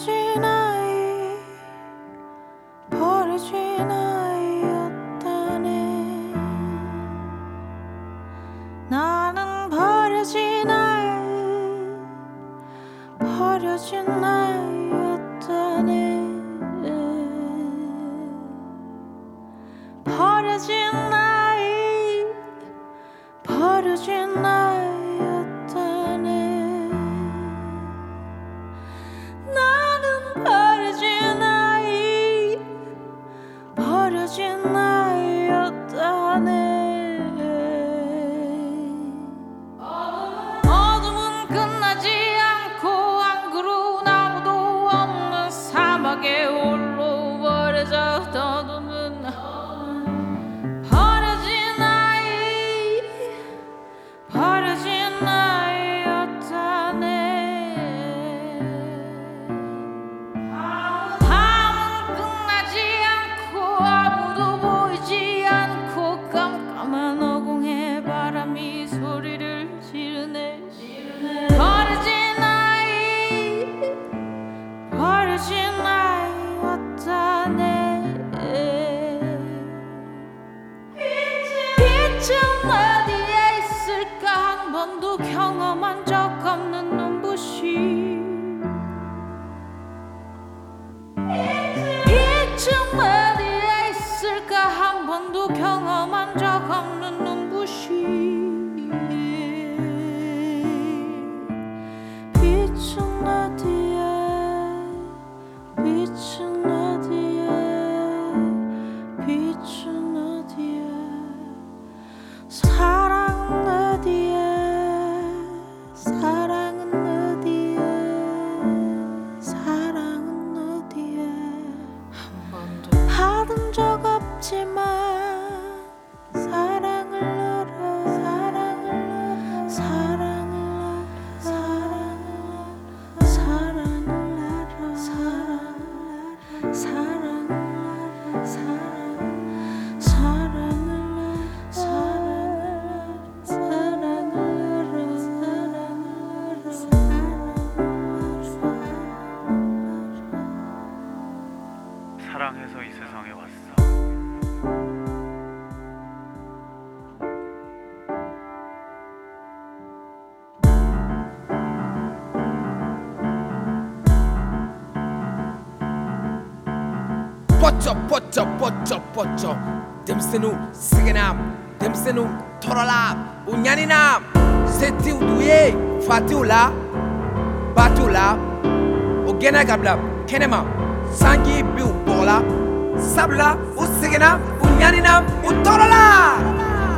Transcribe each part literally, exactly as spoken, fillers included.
버려진 아이 버려진 아이였다네. 나는 버려진 아이 버려진 아이였다네. 버려진 아이 버려진 아이였다네. 나는 버려진 아이 버려진 아이였다네. 어둠은 끝나지 않고 앙그루 나무도 없는 사막에 홀로 버려져 떠도는 버려진 아이 버려진 아이였다네. 밤은 끝나지 않고 아무도 보이지 않고 깜깜한 어공에 바람이 소리를 지르네. 버려진 아이 버려진 아이였다네. 빛은 어디에 있을까 한 번도 경험한 적 없는 눈부시. 빛은 어디에 있을까 한 번도 경험한 적 없는 눈부시. 빛은 어디에 빛은 어디에 빛은 어디에 사랑은 어디에 사랑은 어디에 사랑은 어디에 한 번도 받은 적 없지만 사랑을 알아 사랑을 알아 사랑을 알아 사랑을 알아 사랑을 알아 사랑을 알아 사랑을 사랑을 사랑을 알아 사랑을 알아 사랑해서 이 세상에 왔어. 뻗쳐 뻗쳐 뻗쳐 뻗쳐 댐스누 시게남 댐스누 토라라 운냐니남 세티우 두에 파티우라 바투라 오게나 갑라 케네마 상기 비우보라 sabla usigenam unyaninam utorala.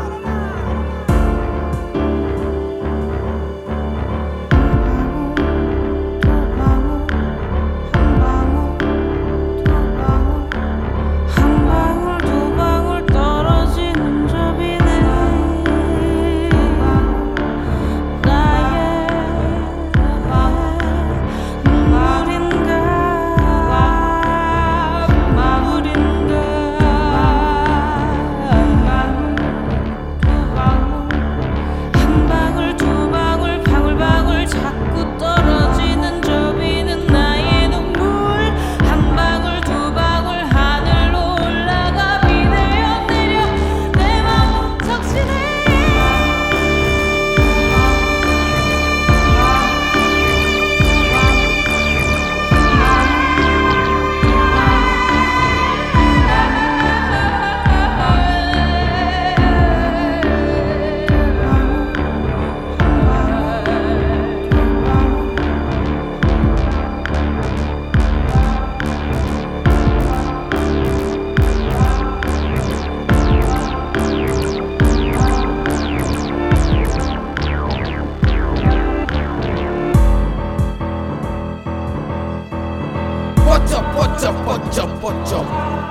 뻗쳐 뻗쳐 뻗쳐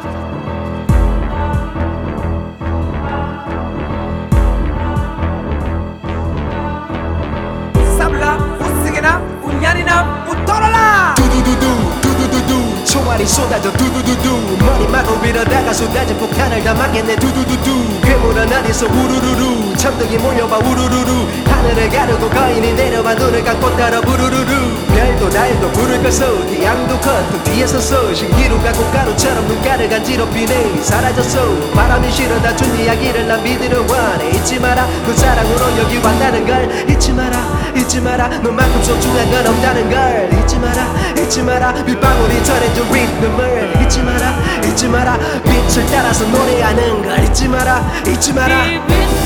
sabla usigenam unyaninam utorala. 두두두두 두두두두 총알이 쏟아져 두두두두 머리마구 밀어다가 쏟아진 폭탄을 담았겠네 두두두두 괴물 하나에서 우르르르 천둥이 몰려봐 우르르르 하늘을 가르고 거인이 내려와 눈을 감고 따라 부르르르 별도 달도 불을 꺼서 태양도 커튼 뒤에 서서 신기루가 꽃가루처럼 눈가를 간지럽히네 사라졌어 바람이 실어다준 이야기를 난 믿으려 원해 잊지 마라 그 사랑으로 여기 왔다는 걸 잊지 마라 잊지 마라 너만큼 소중한 건 없다는 걸 잊지 마라 잊지 마라 빗방울이 전해준 리듬을 잊지 마라 잊지 마라 빛을 따라서 노래하는 걸 잊지 마라 잊지 마라 이 빛